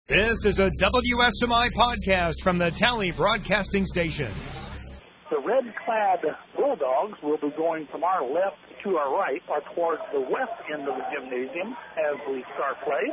This is a WSMI podcast from the Tally Broadcasting Station. The red-clad Bulldogs will be going from our left to our right, or towards the west end of the gymnasium as we start play.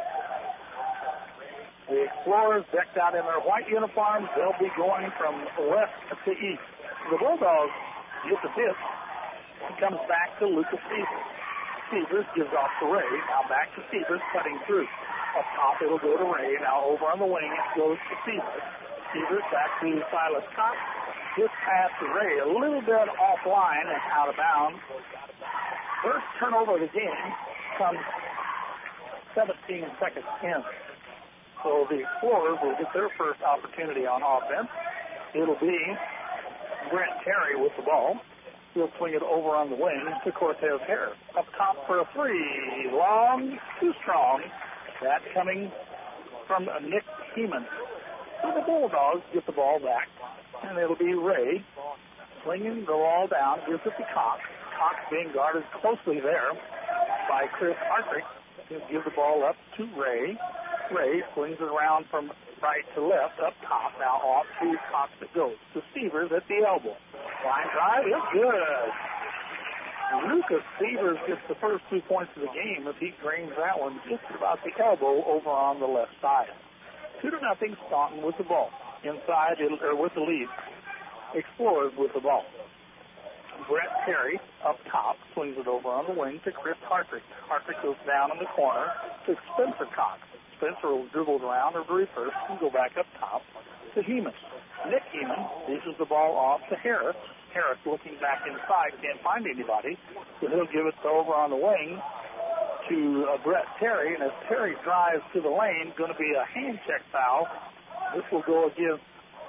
The Explorers, decked out in their white uniforms, they'll be going from west to east. The Bulldogs get the pitch. He comes back to Lucas Severs. Severs gives off to Ray. Now back to Severs, cutting through. Up top, it'll go to Ray. Now over on the wing, it goes to Severs. Severs back to Silas Cox. His pass to Ray, a little bit offline and out of bounds. First turnover of the game comes 17 seconds in. So the Explorers will get their first opportunity on offense. It'll be Brent Terry with the ball. He'll swing it over on the wing to Cortez Harris. Up top for a three. Long, too strong. That coming from Nick Heeman. So the Bulldogs get the ball back, and it'll be Ray slinging the ball down, gives it to Cox. Cox being guarded closely there by Chris Hartrick. He'll give the ball up to Ray. Ray swings it around from right to left, up top. Now off to Cox it goes. To Severs at the elbow. Line drive is good. Lucas Severs gets the first 2 points of the game as he drains that one just about the elbow over on the left side. 2-0 Staunton with the ball. Inside, or with the lead. Explorers with the ball. Brett Terry up top swings it over on the wing to Chris Hartrick. Hartrick goes down in the corner to Spencer Cox. Spencer will dribble around or reverse and go back up top to Heeman. Nick Heeman dishes the ball off to Harris. Harris looking back inside, can't find anybody, so he'll give it over on the wing to Brett Terry, and as Terry drives to the lane, going to be a hand check foul. This will go against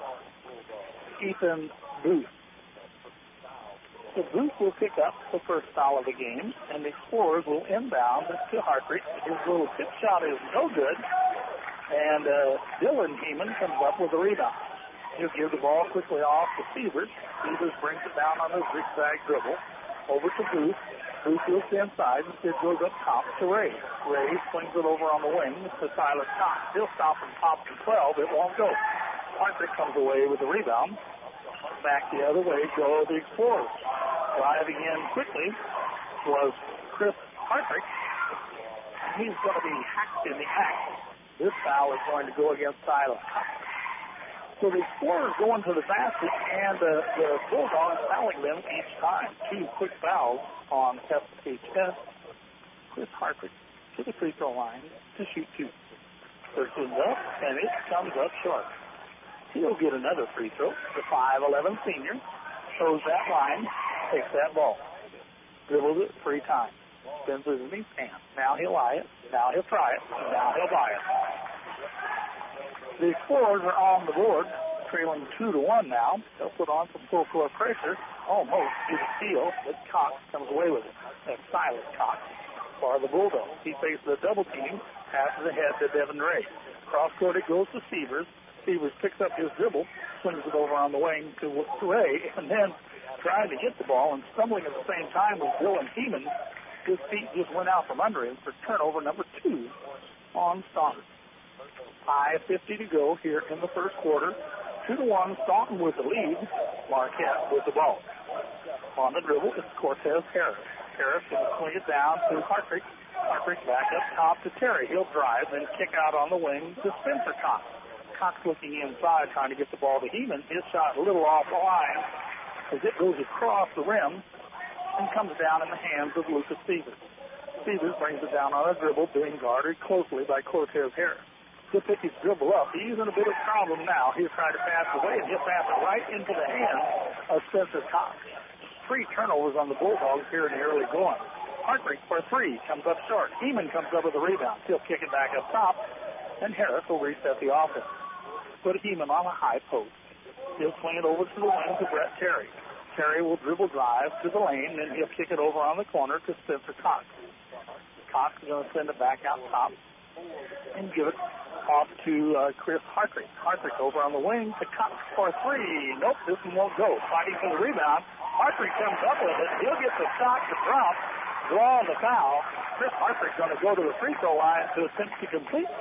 Ethan Booth. So Booth will pick up the first foul of the game, and the Explorers will inbound to Hartrick. His little tip shot is no good, and Dylan Heeman comes up with a rebound. He'll give the ball quickly off to Severs. Severs brings it down on his zigzag dribble. Over to Booth. Booth looks inside and it goes up top to Ray. Ray swings it over on the wing to Silas Cox. He'll stop from top to 12. It won't go. Hartrick comes away with the rebound. Back the other way go the Explorers. Driving in quickly was Chris Hartrick. He's going to be hacked in the act. This foul is going to go against Silas Cox. So the Explorers go into the basket, and the Bulldogs fouling them each time. 2 quick fouls on FHS. Chris Hartrick to the free throw line to shoot 2. First one's up, and it comes up short. He'll get another free throw. The 5'11 senior shows that line, takes that ball, dribbles it 3 times, spins it in his hand. Now he'll eye it, now he'll try it, and now he'll buy it. The Explorers are on the board, trailing 2-1 now. They'll put on some full court pressure, almost to the steal, but Cox comes away with it. That's Silas Cox for the Bulldogs. He faces a double team, passes ahead to Devin Ray. Cross court it goes to Severs. Severs picks up his dribble, swings it over on the wing to Ray, and then trying to get the ball and stumbling at the same time with Dylan Heeman. His feet just went out from under him for turnover number 2 on Staunton. 5:50 to go here in the first quarter. 2-1, Staunton with the lead. Marquette with the ball. On the dribble, it's Cortez Harris. Harris going to swing it down to Hartrick. Hartrick back up top to Terry. He'll drive, then kick out on the wing to Spencer Cox. Cox looking inside, trying to get the ball to Heeman. His shot a little off the line as it goes across the rim and comes down in the hands of Lucas Severs. Severs brings it down on a dribble, being guarded closely by Cortez Harris. He'll pick his dribble up. He's in a bit of problem now. He'll try to pass away, and he'll pass it right into the hands of Spencer Cox. 3 turnovers on the Bulldogs here in the early going. Hartrick for 3 comes up short. Heeman comes up with a rebound. He'll kick it back up top, and Harris will reset the offense. Put Heeman on a high post. He'll swing it over to the wing to Brett Terry. Terry will dribble drive to the lane, then he'll kick it over on the corner to Spencer Cox. Cox is going to send it back out top and give it off to Chris Hartrick. Hartrick over on the wing to Cox for 3. Nope, this one won't go. Fighting for the rebound. Hartrick comes up with it. He'll get the shot to drop, draw the foul. Chris Hartrick going to go to the free throw line to attempt to complete.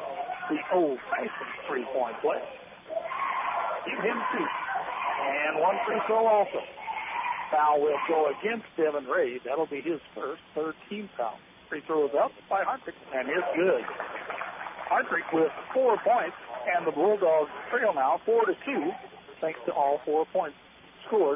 the old-fashioned three-point play. Give him 2. And 1 free throw also. Foul will go against Devin Ray. That'll be his first, third team foul. Free throw is up by Hartrick, and is good. Hartrick with 4 points, and the Bulldogs trail now 4-2, thanks to all 4 points scored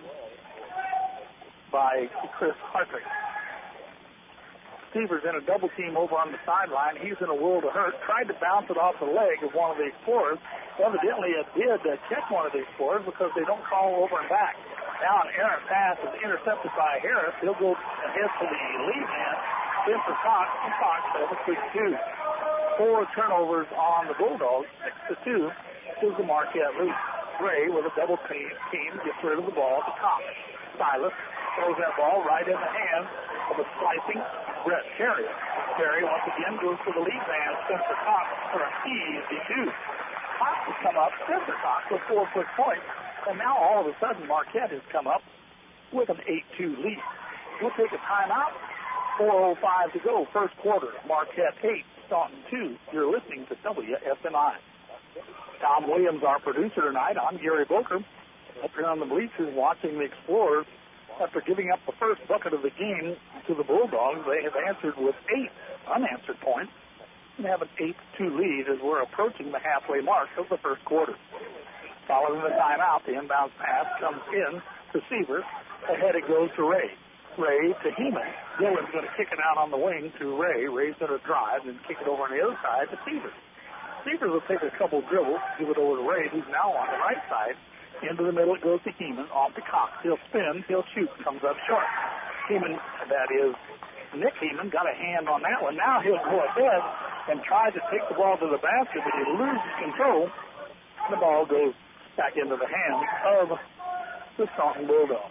by Chris Hartrick. Stevers in a double team over on the sideline. He's in a world of hurt. Tried to bounce it off the leg of one of the Explorers. Evidently it did catch one of the Explorers because they don't call over and back. Now an errant pass is intercepted by Harris. He'll go ahead to the lead man. Spencer Cox, and Cox has a quick 2. 4 turnovers on the Bulldogs. 6-2 is the Marquette lead. Ray with a double team gets rid of the ball to Cox. Silas throws that ball right in the hands of a slicing Brett Terry. Terry once again goes to the lead man, Spencer Cox, for an easy 2. Cox has come up, Spencer Cox with 4 quick points, and now all of a sudden Marquette has come up with an 8-2 lead. We'll take a timeout. 4:05 to go, first quarter. Marquette 8, Staunton 2. You're listening to WSMI. Tom Williams, our producer tonight. I'm Gary Boker. Up here on the bleachers watching the Explorers. After giving up the first bucket of the game to the Bulldogs, they have answered with 8 unanswered points and have an 8-2 lead as we're approaching the halfway mark of the first quarter. Following the timeout, the inbound pass comes in to Sievers. Ahead it goes to Ray. Ray to Heeman. Dillon's going to kick it out on the wing to Ray. Ray's going to drive and kick it over on the other side to Sievers. Sievers will take a couple dribbles, give it over to Ray, who's now on the right side. Into the middle it goes to Heeman, off to Cox. He'll spin, he'll shoot, comes up short. Heeman, that is Nick Heeman, got a hand on that one. Now he'll go ahead and try to take the ball to the basket, but he loses control. The ball goes back into the hands of the Staunton Bulldogs.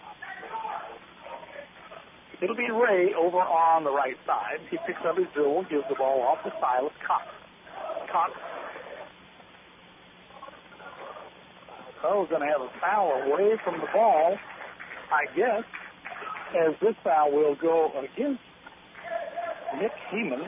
It'll be Ray over on the right side. He picks up his dribble, gives the ball off to Silas Cox. Cox is going to have a foul away from the ball, I guess, as this foul will go against Nick Heeman.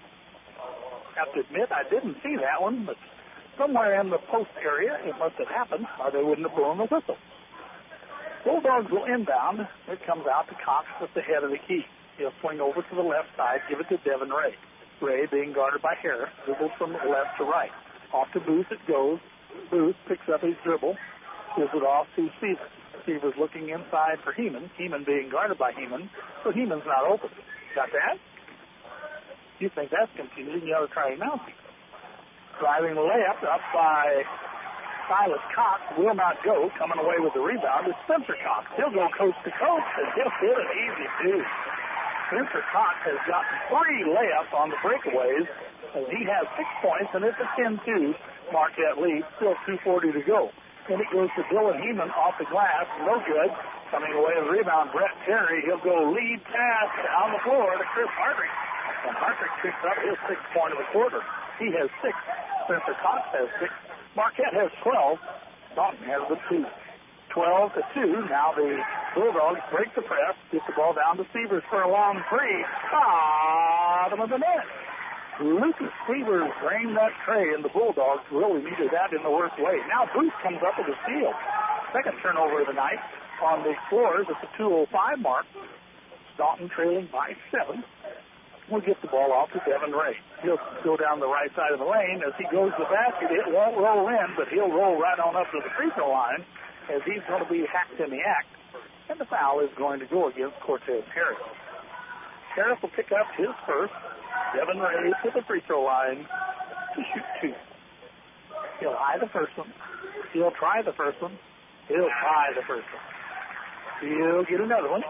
I have to admit, I didn't see that one, but somewhere in the post area it must have happened, or they wouldn't have blown the whistle. Bulldogs will inbound. It comes out to Cox at the head of the key. He'll swing over to the left side, give it to Devin Ray. Ray being guarded by Harris, dribbles from left to right. Off to Booth it goes. Booth picks up his dribble, gives it off to Sievers. Sievers looking inside for Heeman. Heeman being guarded by Heeman, so Heeman's not open. Got that? You think that's confusing, you ought to try it now. Driving the layup up by Silas Cox will not go. Coming away with the rebound is Spencer Cox. He'll go coast to coast, and he'll hit an easy 2. Spencer Cox has gotten 3 layups on the breakaways, as he has 6 points, and it's a 10-2 Marquette lead. Still 2:40 to go. Then it goes to Dylan Heeman off the glass. No good. Coming away with the rebound, Brett Terry. He'll go lead pass down the floor to Chris Hartrick. And Hartrick picks up his 6th point of the quarter. He has 6. Spencer Cox has 6. Marquette has 12. Staunton has the 2. 12-2. Now the Bulldogs break the press, get the ball down to Sievers for a long 3. Bottom of the net. Lucas Sievers drained that tray, and the Bulldogs really needed that in the worst way. Now Booth comes up with a steal. Second turnover of the night on the Explorers at the 2:05 mark. Staunton trailing by 7. We'll get the ball off to Devin Ray. He'll go down the right side of the lane. As he goes to the basket, it won't roll in, but he'll roll right on up to the free throw line as he's going to be hacked in the act. And the foul is going to go against Cortez Harris. Harris will pick up his first. Devin Ray to the free throw line to shoot 2. He'll eye the first one. He'll try the first one. He'll try the first one. He'll get another one.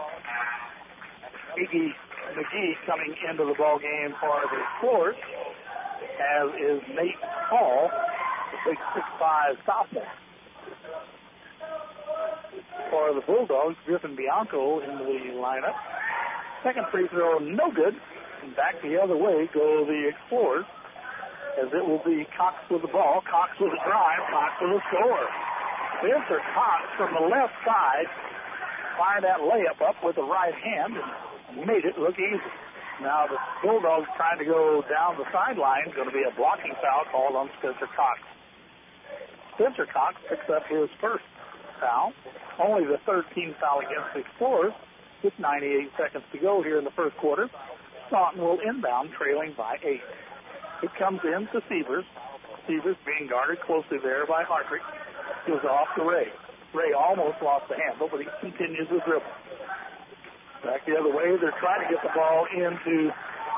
Iggy McGee coming into the ball game for the Explorers, as is Nate Hall, the big 6'5" sophomore. For the Bulldogs, Griffin Bianco in the lineup. Second free throw, no good. And back the other way go the Explorers, as it will be Cox with the ball. Cox with a drive, Cox with a score. Spencer Cox from the left side fired that layup up with the right hand and made it look easy. Now the Bulldogs trying to go down the sideline. Going to be a blocking foul called on Spencer Cox. Spencer Cox picks up his first foul. Only the third team foul against the Explorers with 98 seconds to go here in the first quarter. Staunton will inbound, trailing by 8. It comes in to Sievers. Sievers being guarded closely there by Hartrick. Goes off to Ray. Ray almost lost the handle, but he continues with dribble. Back the other way, they're trying to get the ball into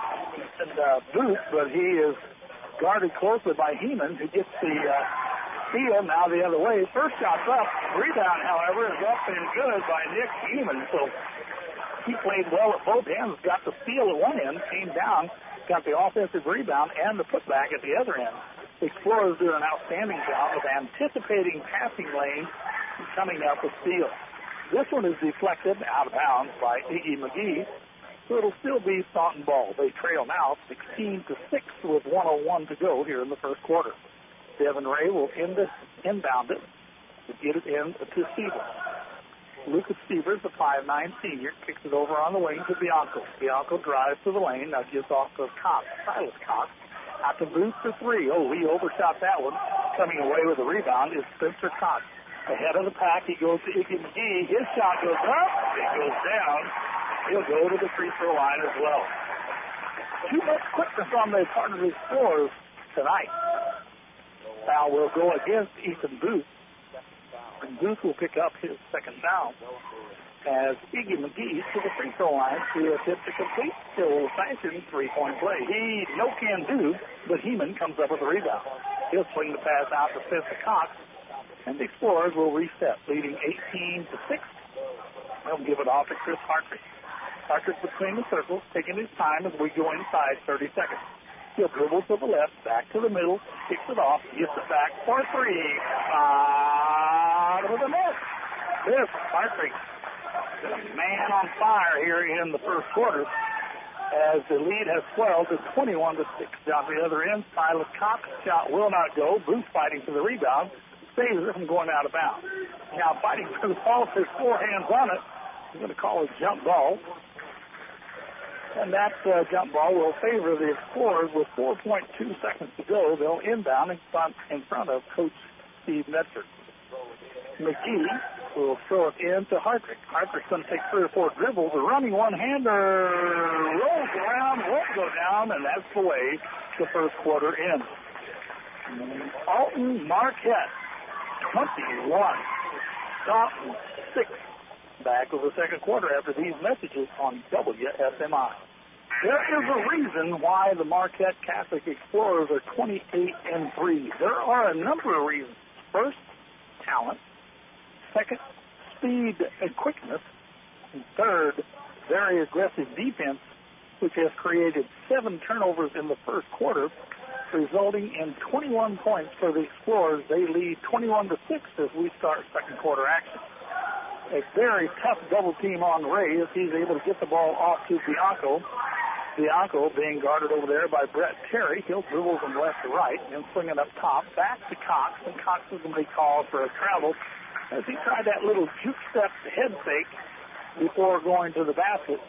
Booth, but he is guarded closely by Heeman, who gets the steal. Now the other way. First shot's up. Rebound, however, is up and good by Nick Heeman. So he played well at both ends. Got the steal at one end, came down, got the offensive rebound and the putback at the other end. The Explorers do an outstanding job of anticipating passing lane and coming up with steal. This one is deflected out of bounds by Iggy McGee, so it'll still be Staunton ball. They trail now 16-6 with 1:01 to go here in the first quarter. Devin Ray will inbound it to get it in to Sievers. Lucas Sievers, the 5'9 senior, kicks it over on the wing to Bianco. Bianco drives to the lane, now gives off to Cox, Silas Cox. Out to Booth for 3. Oh, he overshot that one. Coming away with the rebound is Spencer Cox. Ahead of the pack, he goes to Iggy McGee. His shot goes up. It goes down. He'll go to the free throw line as well. Too much quickness on the part of the Explorers tonight. Foul will go against Ethan Booth. And Booth will pick up his second foul as Iggy McGee to the free throw line to attempt to complete the old-fashioned three-point play. He no can do, but Heeman comes up with the rebound. He'll swing the pass out to Spencer Cox, and the Explorers will reset, leading 18-6. They'll give it off to Chris Hartrick. Hartrick between the circles, taking his time as we go inside 30 seconds. He'll dribble to the left, back to the middle, kicks it off, gets it back for 3. Out of the net. This Hartrick, man on fire here in the first quarter, as the lead has swelled to 21-6. Down the other end, Silas Cox shot will not go. Booth fighting for the rebound, saves it from going out of bounds. Now fighting for the ball, there's 4 hands on it. He's going to call a jump ball. And that jump ball will favor the Explorers with 4.2 seconds to go. They'll inbound in front of Coach Steve Metzer. McGee will throw it in to Hartrick. Hartrick's going to take 3 or 4 dribbles. A running one-hander rolls around, won't go down, and that's the way the first quarter ends. Alton Marquette, 21. Staunton, 6. Back with the second quarter after these messages on WSMI. There is a reason why the Marquette Catholic Explorers are 28-3. There are a number of reasons. First, talent. Second, speed and quickness. And third, very aggressive defense, which has created 7 turnovers in the first quarter, resulting in 21 points for the Explorers. They lead 21-6 as we start second quarter action. A very tough double team on Ray as he's able to get the ball off to Bianco. Bianco being guarded over there by Brett Terry. He'll dribble from left to right and swing it up top. Back to Cox, and Cox is going to be called for a travel as he tried that little juke step head fake before going to the basket.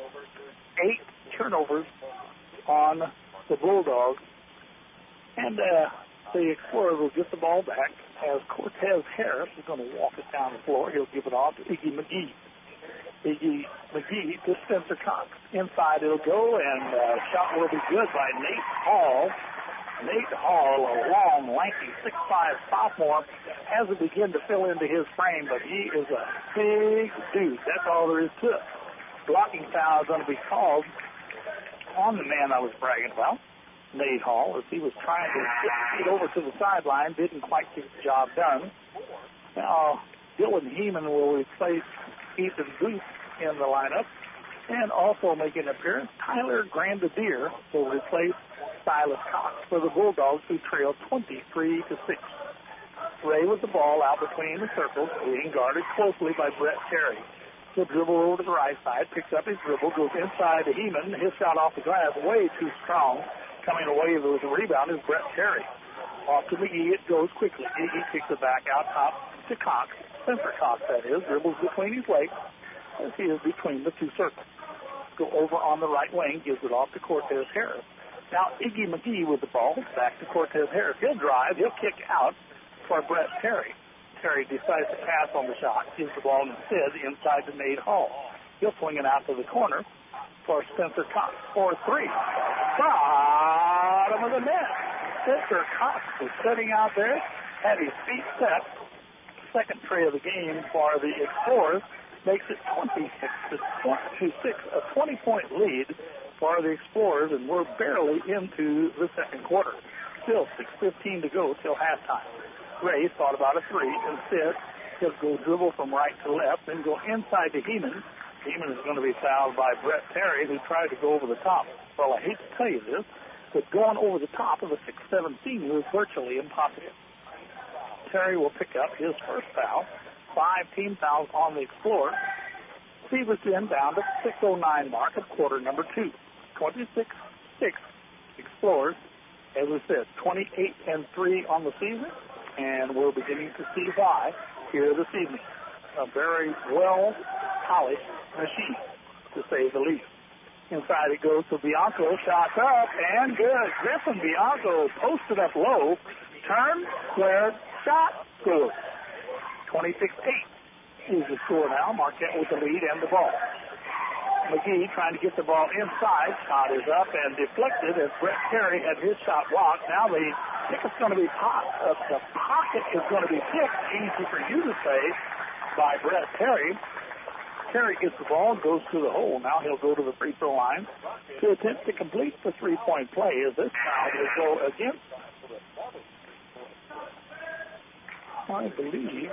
8 turnovers on the Bulldogs. And the Explorers will get the ball back as Cortez Harris is going to walk it down the floor. He'll give it off to Iggy McGee. Iggy McGee to Spencer Cox. Inside it'll go, and shot will be good by Nate Hall. Nate Hall, a long, lanky, 6'5 sophomore, hasn't begun to fill into his frame, but he is a big dude. That's all there is to it. Blocking foul is going to be called on the man I was bragging about, Nate Hall, as he was trying to get over to the sideline, didn't quite get the job done. Now, Dylan Heeman will replace Ethan Booth in the lineup, and also make an appearance, Tyler Grandier will replace Silas Cox for the Bulldogs, who trail 23-6. Ray with the ball out between the circles, being guarded closely by Brett Terry. He'll dribble over to the right side, picks up his dribble, goes inside to Heeman. His shot off the glass, way too strong. Coming away with the rebound is Brett Terry. Off to McGee, it goes quickly. McGee kicks it back out top to Cox. Spencer Cox, that is, dribbles between his legs as he is between the two circles. go over on the right wing, gives it off to Cortez Harris. Now Iggy McGee with the ball, back to Cortez Harris. He'll drive, he'll kick out for Brett Terry. Terry decides to pass on the shot, gives the ball instead inside to Nate Hall. He'll swing it out to the corner for Spencer Cox for 3. Bottom of the net. Spencer Cox was sitting out there, had his feet set. Second tray of the game for the Explorers, makes it 26-6, a 20-point lead for the Explorers, and we're barely into the second quarter. Still 6:15 to go till halftime. Ray thought about a 3. Instead, he'll go dribble from right to left, then go inside to Heeman. Heeman is going to be fouled by Brett Terry, who tried to go over the top. Well, I hate to tell you this, but going over the top of a 6'7" senior is virtually impossible. Terry will pick up his first foul. 5 team fouls on the Explorers. Stevens then down to 6:09 mark of quarter number 2. 26-6 Explorers. As we said, 28-3 on the season, and we're beginning to see why here this evening. A very well-polished machine, to say the least. Inside it goes to Bianco, shots up, and good. Griffin Bianco posted up low, turn, square, shot, score. 26-8 is the score now. Marquette with the lead and the ball. McGee trying to get the ball inside. Shot is up and deflected as Brett Terry had his shot blocked. Now the kick is going to be the pocket is going to be kicked, easy for you to say, by Brett Terry. Terry gets the ball, goes to the hole. Now he'll go to the free throw line to attempt to complete the three-point play as this foul will go against, I believe,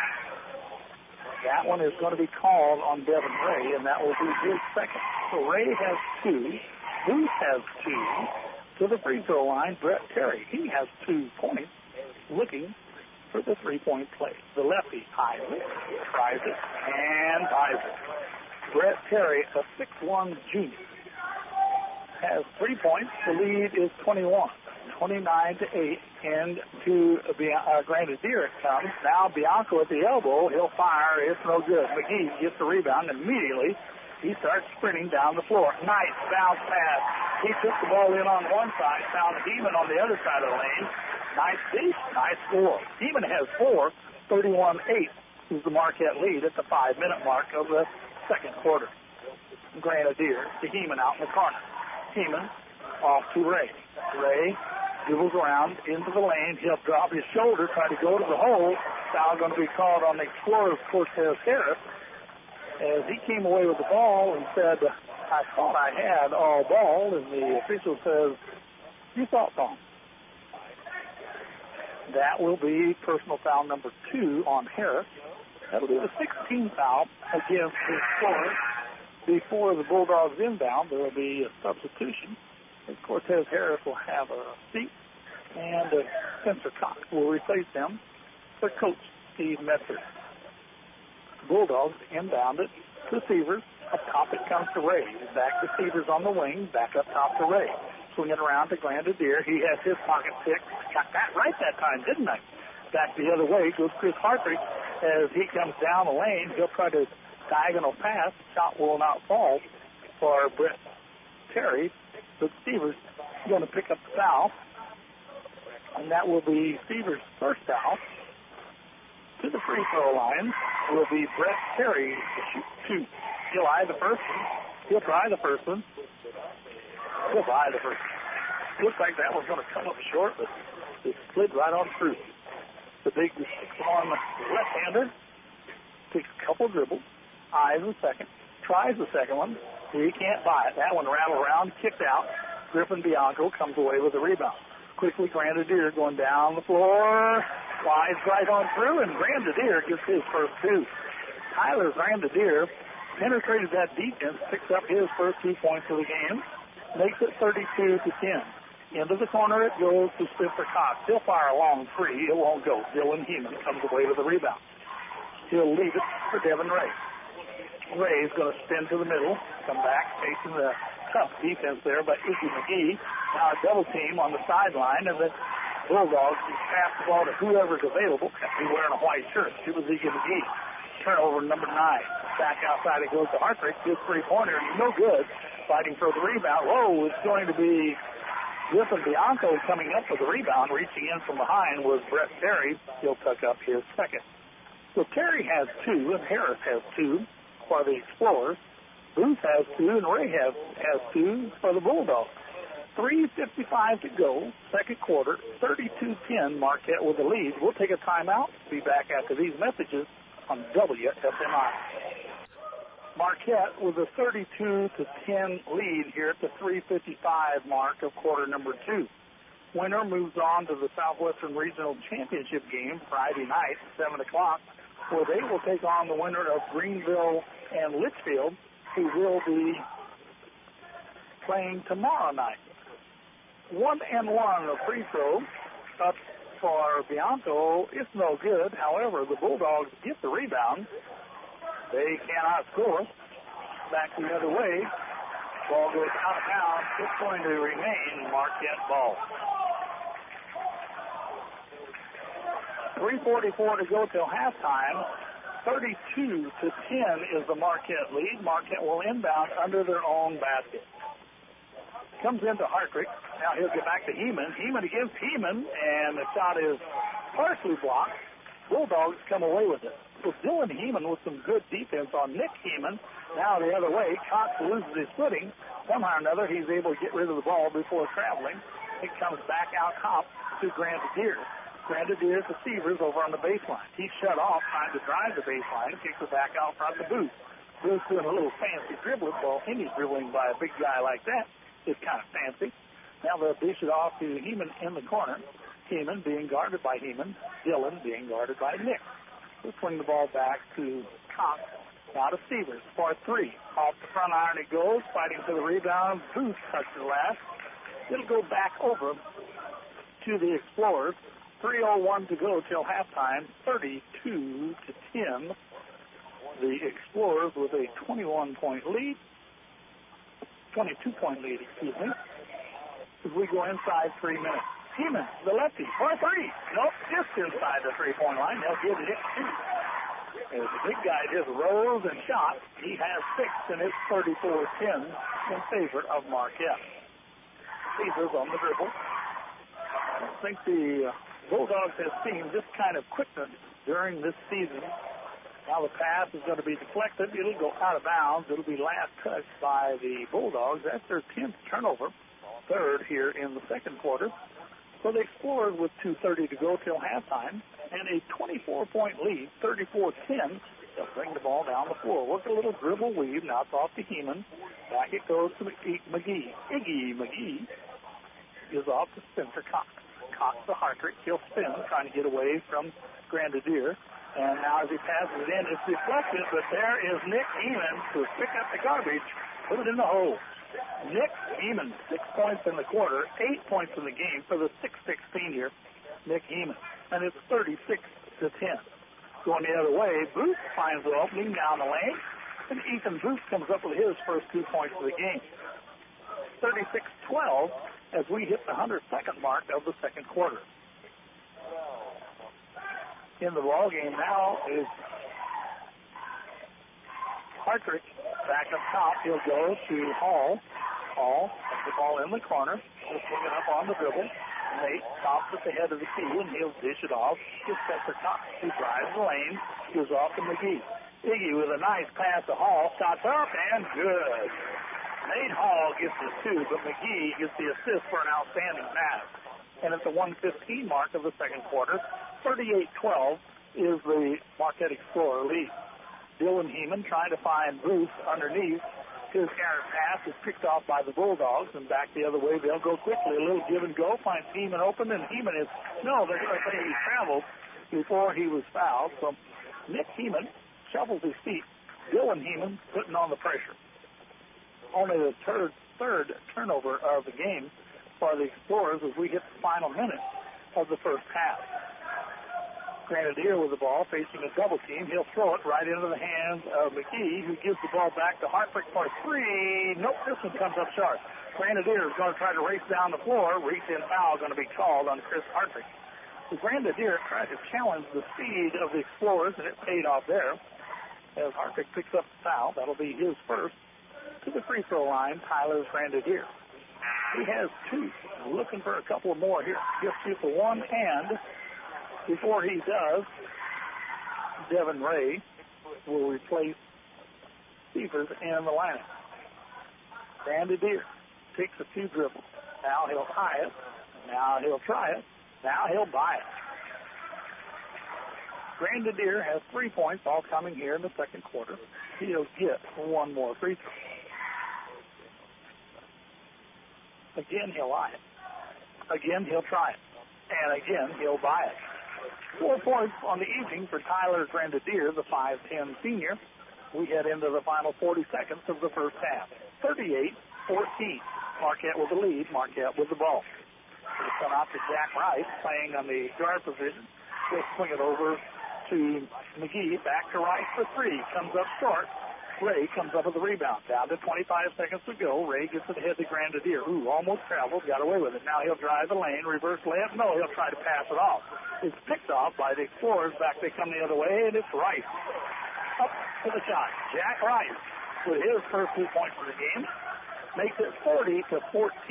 that one is going to be called on Devin Ray, and that will be his second. So Ray has 2. Booth has 2. To the free throw line, Brett Terry. He has 2 points looking for the three-point play. The lefty eyes it, tries it, and buys it. Brett Terry, a 6'1 junior, has 3 points. The lead is 21. 29-8, and to Grenadier it comes. Now Bianco at the elbow. He'll fire. It's no good. McGee gets the rebound immediately. He starts sprinting down the floor. Nice bounce pass. He took the ball in on one side, found Heeman on the other side of the lane. Nice deep, nice score. Heeman has 4. 31-8 is the Marquette lead at the 5-minute mark of the second quarter. Grenadier to Heeman out in the corner. Heeman off to Ray. Ray dribbles around into the lane. He'll drop his shoulder, try to go to the hole. Foul going to be called on the Explorers, Cortez Harris, as he came away with the ball and said, I thought I had all ball, and the official says, you thought wrong. That will be personal foul number 2 on Harris. That'll be the 16th foul against the Explorers. Before the Bulldogs inbound, there will be a substitution. Cortez Harris will have a seat, and Spencer Cox will replace him for Coach Steve Metzer. Bulldogs inbound it to Severs. Up top it comes to Ray. Back to Severs on the wing. Back up top to Ray. Swing it around to Grenadier. He has his pocket pick. Got that right that time, didn't I? Back the other way goes Chris Hartrick. As he comes down the lane, he'll try to diagonal pass. Shot will not fall for Brett Terry. But Severs is going to pick up the foul, and that will be Severs' first foul. To the free throw line will be Brett Terry to shoot 2. He'll eye the first one. He'll try the first one. He'll buy the first one. Looks like that one's going to come up short, but it slid right on through. The big 6'1" left-hander takes a couple dribbles, eyes the second, tries the second one. He can't buy it. That one rattled around, kicked out. Griffin Bianco comes away with the rebound. Quickly, Grenadier going down the floor. Slides right on through, and Grenadier gets his first 2. Tyler Grenadier penetrated that defense, picks up his first 2 points of the game, makes it 32-10. Into the corner it goes to Spencer Cox. He'll fire a long 3. It won't go. Dylan Heeman comes away with the rebound. He'll leave it for Devin Ray. Ray's going to spin to the middle, come back, facing the tough defense there by Iggy McGee. Now a double team on the sideline, and the Bulldogs just pass the ball to whoever's available. He's wearing a white shirt. It was Iggy McGee. Turnover number 9. Back outside it goes to Hartrick. His three-pointer, no good. Fighting for the rebound. Whoa, it's going to be Griffin Bianco coming up with the rebound. Reaching in from behind was Brett Terry. He'll pick up his second. So Terry has 2 and Harris has 2 for the Explorers. Booth has 2 and Ray has 2 for the Bulldogs. 3:55 to go, second quarter, 32-10, Marquette with the lead. We'll take a timeout. Be back after these messages on WSMI. Marquette with a 32-10 lead here at the 3:55 mark of quarter number 2. Winner moves on to the Southwestern Regional Championship game Friday night, 7 o'clock, where they will take on the winner of Greenville and Litchfield, who will be playing tomorrow night. 1-1 of free throw up for Bianco. It's no good. However, the Bulldogs get the rebound. They cannot score. Back the other way. Ball goes out of bounds. It's going to remain Marquette ball. 3:44 to go till halftime. 32-10 is the Marquette lead. Marquette will inbound under their own basket. Comes into Hartrick. Now he'll get back to Heeman. Heeman against Heeman, and the shot is partially blocked. Bulldogs come away with it. So Dylan Heeman with some good defense on Nick Heeman. Now the other way, Cox loses his footing. Somehow or another, he's able to get rid of the ball before traveling. It comes back out top to Grenadier. Grenadier to Severs over on the baseline. He's shut off trying to drive the baseline. Kicks it back out front to Booth. Booth doing a little fancy dribbling. Well, any dribbling by a big guy like that is kind of fancy. Now they'll dish it off to Heeman in the corner. Heeman being guarded by Heeman. Dillon being guarded by Nick. We'll swing the ball back to Cox. Now to Severs for 3. Off the front iron it goes. Fighting for the rebound. Booth touches last. It'll go back over to the Explorers. 3:01 to go till halftime. 32-10. The Explorers with a 22-point lead, excuse me. As we go inside 3 minutes. Heeman, the lefty, for 3. Nope, just inside the three-point line. They'll give it 2. As the big guy just rose and shot, he has 6, and it's 34-10 in favor of Marquette. Severs on the dribble. I don't think the Bulldogs have seen this kind of quickness during this season. Now the pass is going to be deflected. It'll go out of bounds. It'll be last touched by the Bulldogs. That's their 10th turnover, third here in the second quarter. So the Explorers with 2:30 to go till halftime and a 24-point lead, 34-10. They'll bring the ball down the floor. Work a little dribble weave. Now it's off to Heeman. Back it goes to McGee. Iggy McGee is off to Spencer Cox. Cox to Hartrick. He'll spin, trying to get away from Grenadier. And now as he passes it in, it's deflected, but there is Nick Heeman to pick up the garbage, put it in the hole. Nick Heeman, 6 points in the quarter, 8 points in the game for the 6'6" senior, Nick Heeman. And it's 36-10. Going the other way, Booth finds the opening down the lane, and Ethan Booth comes up with his first 2 points of the game. 36-12 as we hit the 102nd mark of the second quarter. In the ball game now is Hartrick back up top. He'll go to Hall. Hall puts the ball in the corner. He'll swing it up on the dribble. Nate stops at the head of the key, and he'll dish it off to Spencer Cox, who drives the lane, goes off to McGee. Iggy with a nice pass to Hall. Shots up, and good. Nate Hall gets the 2, but McGee gets the assist for an outstanding pass. And at the 1:15 mark of the second quarter, 38-12 is the Marquette Explorer lead. Dylan Heeman trying to find Booth underneath. His errant pass is picked off by the Bulldogs, and back the other way. They'll go quickly. A little give and go. Finds Heeman open, and Heeman is, no, they're going to say he traveled before he was fouled. So Nick Heeman shuffles his feet. Dylan Heeman putting on the pressure. Only the third turnover of the game for the Explorers as we hit the final minute of the first half. Grenadier with the ball, facing a double team. He'll throw it right into the hands of McGee, who gives the ball back to Hartrick for 3. Nope, this one comes up short. Grenadier is going to try to race down the floor. Reach-in foul going to be called on Chris Hartrick. The Grenadier tried to challenge the speed of the Explorers, and it paid off there. as Hartrick picks up the foul. That'll be his first. To the free throw line, Tyler Grenadier. He has two. Looking for a couple more here. Just shoot the one, and before he does, Devin Ray will replace Stevens in the lineup. Grenadier takes a few dribbles. Now he'll high it. Now he'll try it. Now he'll buy it. Grenadier has 3 points, all coming here in the second quarter. He'll get one more free throw. Again, he'll lie it. Again, he'll try it. And again, he'll buy it. 4 points on the evening for Tyler Grenadier, the 5'10 senior. We head into the final 40 seconds of the first half. 38-14. Marquette with the lead. Marquette with the ball. It'll come out to Jack Rice, playing on the guard position. He'll swing it over to McGee. Back to Rice for three. Comes up short. Ray comes up with the rebound. Down to 25 seconds to go. Ray gets it ahead to Grenadier, who almost traveled, got away with it. Now he'll drive the lane, reverse layup. No, he'll try to pass it off. It's picked off by the Explorers. Back they come the other way, and it's Rice. Up to the shot. Jack Rice with his first 2 points of the game makes it 40-14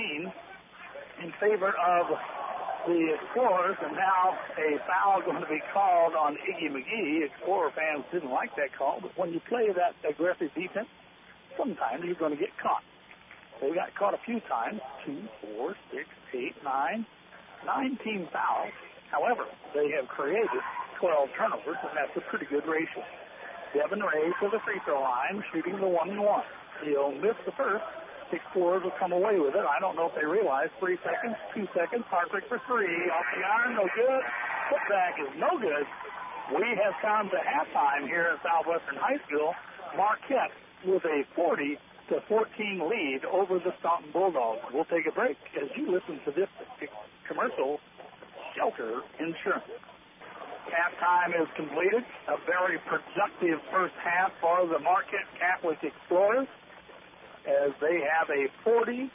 in favor of the Explorers, and now a foul going to be called on Iggy McGee. Explorer fans didn't like that call, but when you play that aggressive defense, sometimes you're going to get caught. They got caught a few times, 2, 4, 6, 8, 9, 19 fouls. However, they have created 12 turnovers, and that's a pretty good ratio. Devin Ray to the free throw line, shooting the 1-1. He'll miss the first. Explorers will come away with it. I don't know if they realize. 3 seconds, 2 seconds. Hartrick for three. Off the iron, no good. Putback is no good. We have come to halftime here at Southwestern High School. Marquette with a 40-14 lead over the Staunton Bulldogs. We'll take a break as you listen to this commercial. Shelter Insurance. Halftime is completed. A very productive first half for the Marquette Catholic Explorers, as they have a 40-14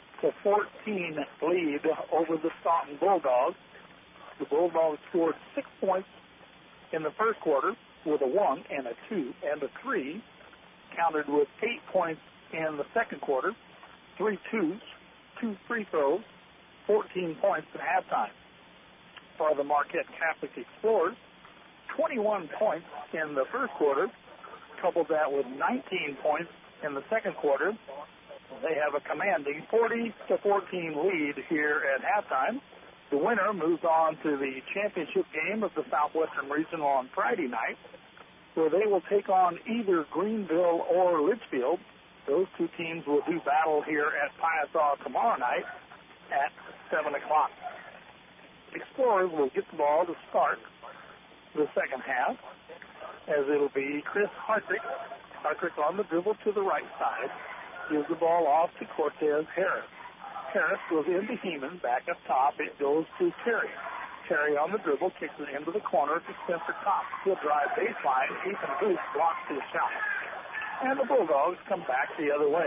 lead over the Staunton Bulldogs. The Bulldogs scored 6 points in the first quarter with a 1 and a 2 and a 3, countered with 8 points in the second quarter, 3 twos, 2 free throws, 14 points at halftime. For the Marquette Catholic Explorers, 21 points in the first quarter, coupled that with 19 points in the second quarter. They have a commanding 40-14 lead here at halftime. The winner moves on to the championship game of the Southwestern Regional on Friday night, where they will take on either Greenville or Litchfield. Those two teams will do battle here at Piasaw tomorrow night at 7 o'clock. Explorers will get the ball to start the second half, as it'll be Chris Hartrick. Hartrick on the dribble to the right side. Gives the ball off to Cortez Harris. Harris goes into Heeman. Back up top, it goes to Terry. Terry on the dribble, kicks it into the corner to Spencer Cox. He'll drive baseline. Ethan Booth blocks his shot. And the Bulldogs come back the other way.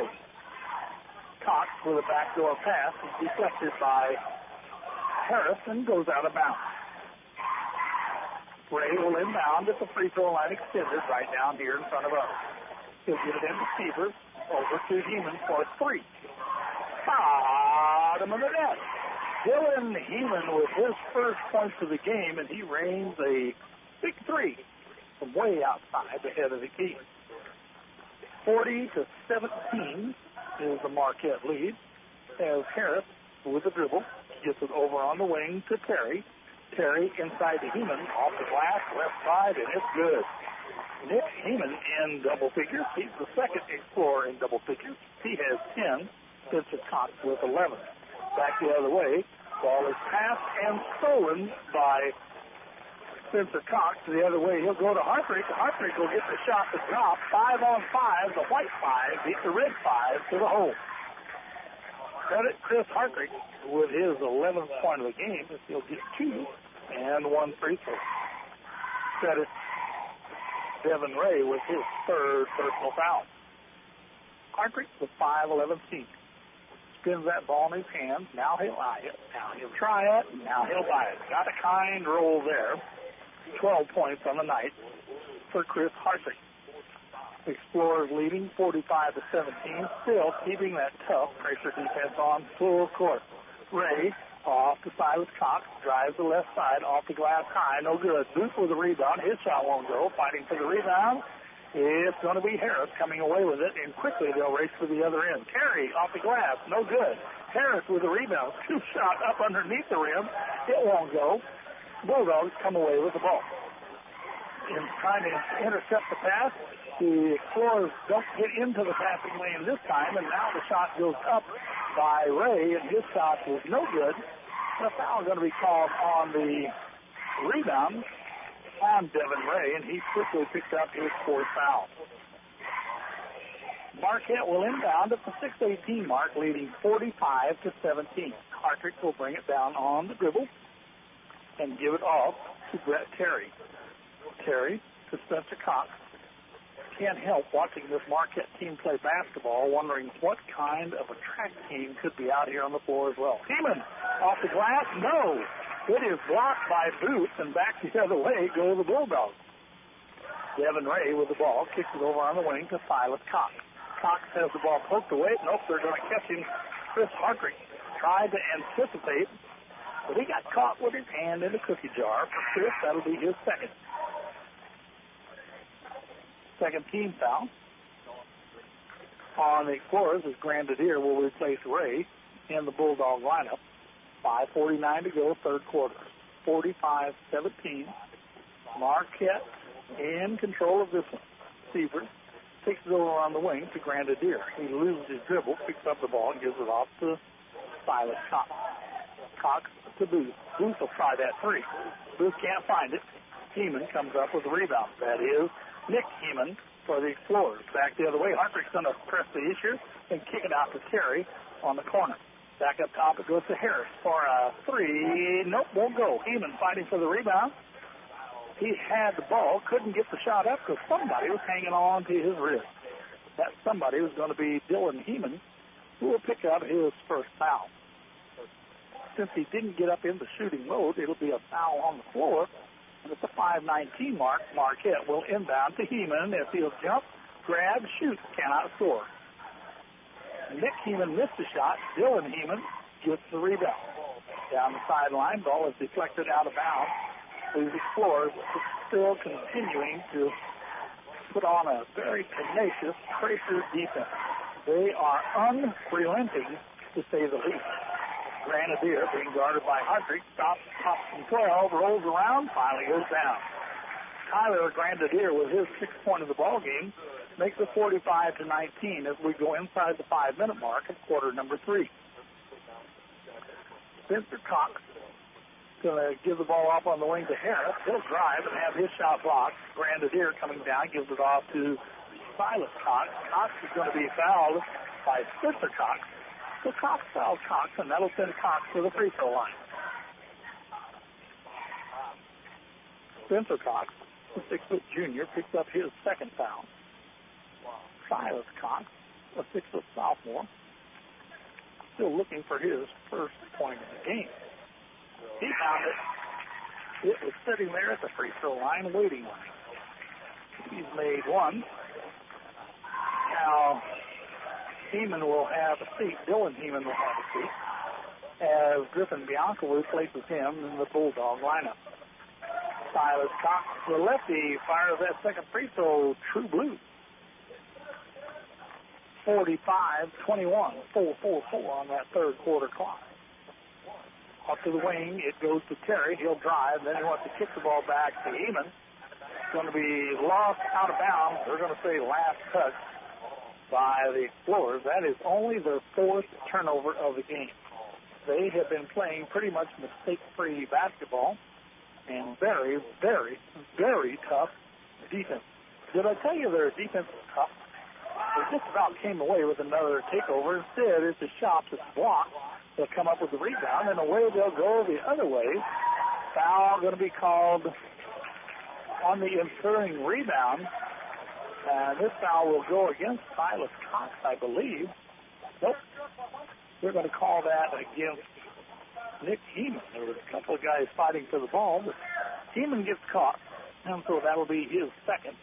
Cox with a backdoor pass is deflected by Harris and goes out of bounds. Ray will inbound at the free throw line extended right down here in front of us. He'll get it into Stevens. Over to Heeman for three. Bottom of the net. Dylan Heeman with his first points of the game, and he rains a big three from way outside the head of the key. 40-17 is the Marquette lead, as Harris, with the dribble, gets it over on the wing to Terry. Terry inside to Heeman, off the glass, left side, and it's good. Nick Heeman in double figures. He's the second Explorer in double figures. He has 10. Spencer Cox with 11. Back the other way. Ball is passed and stolen by Spencer Cox. The other way, he'll go to Hartrick. Hartrick will get the shot to drop. 5-on-5. The white 5 beat the red 5 to the hole. Credit Chris Hartrick with his 11th point of the game. He'll get 2 and 1 free throw. Credit Devin Ray with his third personal foul. Hartrick, the 5'11" senior, spins that ball in his hands. Now he'll eye it. Now he'll try it. Now he'll buy it. Got a kind roll there. 12 points on the night for Chris Hartrick. Explorers leading 45-17, still keeping that tough pressure defense on full court. Ray off to Silas Cox, drives the left side off the glass high, no good. Booth with the rebound, his shot won't go. Fighting for the rebound, it's going to be Harris coming away with it, and quickly they'll race to the other end. Terry off the glass, no good. Harris with the rebound, scoop shot up underneath the rim, it won't go. Bulldogs come away with the ball. In trying to intercept the pass, the Explorers don't get into the passing lane this time, and now the shot goes up by Ray, and his shot was no good. And a foul going to be called on the rebound on Devin Ray, and he quickly picked up his fourth foul. Marquette will inbound at the 6:18 mark, leading 45-17. Hartrick will bring it down on the dribble and give it off to Brett Terry. Terry to Spencer Cox. Can't help watching this Marquette team play basketball, wondering what kind of a track team could be out here on the floor as well. Heeman off the glass, no. It is blocked by Booth, and back the other way go the Bulldogs. Devin Ray with the ball, kicks it over on the wing to Silas Cox. Cox has the ball poked away. Nope, they're going to catch him. Chris Hartrick tried to anticipate, but he got caught with his hand in the cookie jar. For Chris, that'll be his second. Second team foul on the Explorers as Grandier will replace Ray in the Bulldog lineup. 5:49 to go, third quarter. 45-17. Marquette in control of this one. Sievers takes it over on the wing to Grandier. He loses his dribble, picks up the ball, and gives it off to Silas Cox. Cox to Booth. Booth will try that three. Booth can't find it. Heeman comes up with the rebound. That is Nick Heeman for the Explorers. Back the other way. Hartrick's going to press the issue and kick it out to Terry on the corner. Back up top, it goes to Harris for a three. Nope, won't go. Heeman fighting for the rebound. He had the ball, couldn't get the shot up because somebody was hanging on to his wrist. That somebody was going to be Dylan Heeman, who will pick up his first foul. Since he didn't get up in the shooting mode, it'll be a foul on the floor. And at the 5:19 mark, Marquette will inbound to Heeman as he'll jump, grab, shoot, cannot score. Nick Heeman missed the shot. Dylan Heeman gets the rebound. Down the sideline, ball is deflected out of bounds. These Explorers still continuing to put on a very tenacious pressure defense. They are unrelenting, to say the least. Grandier being guarded by Hartrick, stops from 12, rolls around, finally goes down. Tyler Grandier with his 6th point of the ball game makes it 45-19 as we go inside the 5-minute mark of quarter number 3. Spencer Cox going to give the ball up on the wing to Harris. He'll drive and have his shot blocked. Grandier coming down, gives it off to Silas Cox. Cox is going to be fouled by Spencer Cox. So Cox fouls Cox, and that'll send Cox to the free throw line. Spencer Cox, the 6-foot junior, picks up his second foul. Silas Cox, a 6-foot sophomore, still looking for his first point in the game. He found it. It was sitting there at the free throw line, waiting on him. He's made one. Now, Heeman will have a seat. Dylan Heeman will have a seat as Griffin Bianco replaces him in the Bulldog lineup. Silas Cox, the lefty, fires that second free throw, true blue. 45-21, 4-4-4 on that third quarter clock. Up to the wing, it goes to Terry. He'll drive, then he wants to kick the ball back to Heeman. It's going to be lost out of bounds. They're going to say last touch by the Explorers. That is only their 4th turnover of the game. They have been playing pretty much mistake-free basketball and very, very, very tough defense. Did I tell you their defense is tough? They just about came away with another takeover. Instead, it's a shot that's blocked. They'll come up with the rebound, and away they'll go the other way. Foul going to be called on the ensuing rebound. And this foul will go against Silas Cox, I believe. Nope. They're going to call that against Nick Heeman. There was a couple of guys fighting for the ball, but Heeman gets caught, and so that'll be his second.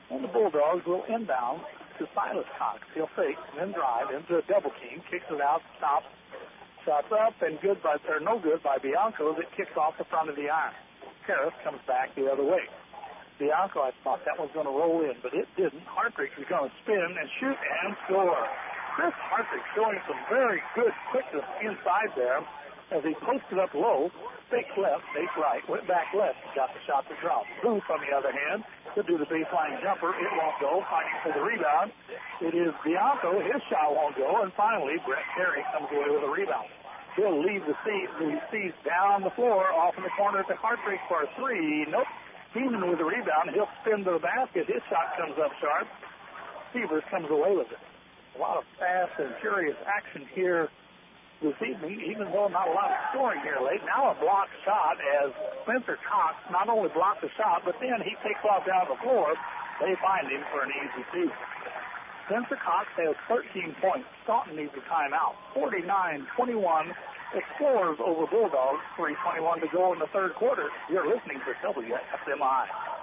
And the Bulldogs will inbound to Silas Cox. He'll fake, then drive into a double team, kicks it out, stops, shots up, and no good by Bianco that kicks off the front of the iron. Harris comes back the other way. Bianco, I thought that was going to roll in, but it didn't. Hartrick is going to spin and shoot and score. Chris Hartrick showing some very good quickness inside there as he posted up low, fake left, fake right, went back left, got the shot to drop. Booth, on the other hand, to do the baseline jumper. It won't go. Fighting for the rebound. It is Bianco. His shot won't go. And finally, Brett Terry comes away with a rebound. He'll leave the seats down the floor off in the corner to Hartrick for a three. Nope. Heeman with the rebound. He'll spin to the basket. His shot comes up sharp. Severs comes away with it. A lot of fast and furious action here this evening, even though not a lot of scoring here late. Now a blocked shot as Spencer Cox not only blocked the shot, but then he takes off down the floor. They find him for an easy two. Spencer Cox has 13 points. Staunton needs a timeout. 49-21. Explorers over Bulldogs. 3:21 to go in the third quarter. You're listening to WSMI.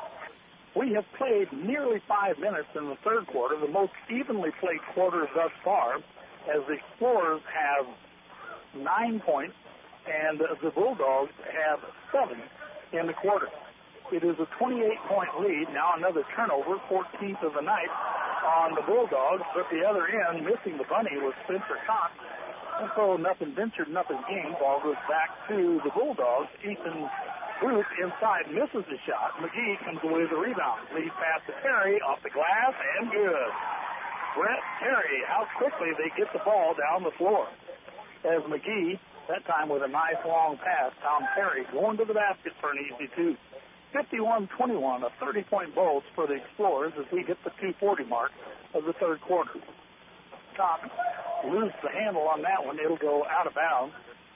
We have played nearly 5 minutes in the third quarter, the most evenly played quarter thus far, as the Explorers have 9 points, and the Bulldogs have 7 in the quarter. It is a 28-point lead. Now another turnover, 14th of the night on the Bulldogs, but the other end, missing the bunny, was Spencer Cox. And so nothing ventured, nothing gained. Ball goes back to the Bulldogs. Ethan Booth inside misses the shot. McGee comes away with the rebound. Lead pass to Terry, off the glass, and good. Brett Terry, how quickly they get the ball down the floor. As McGee, that time with a nice long pass, Tom Terry going to the basket for an easy two. 51-21, a 30-point bulge for the Explorers as we hit the 2:40 mark of the third quarter. Cox loses the handle on that one. It'll go out of bounds.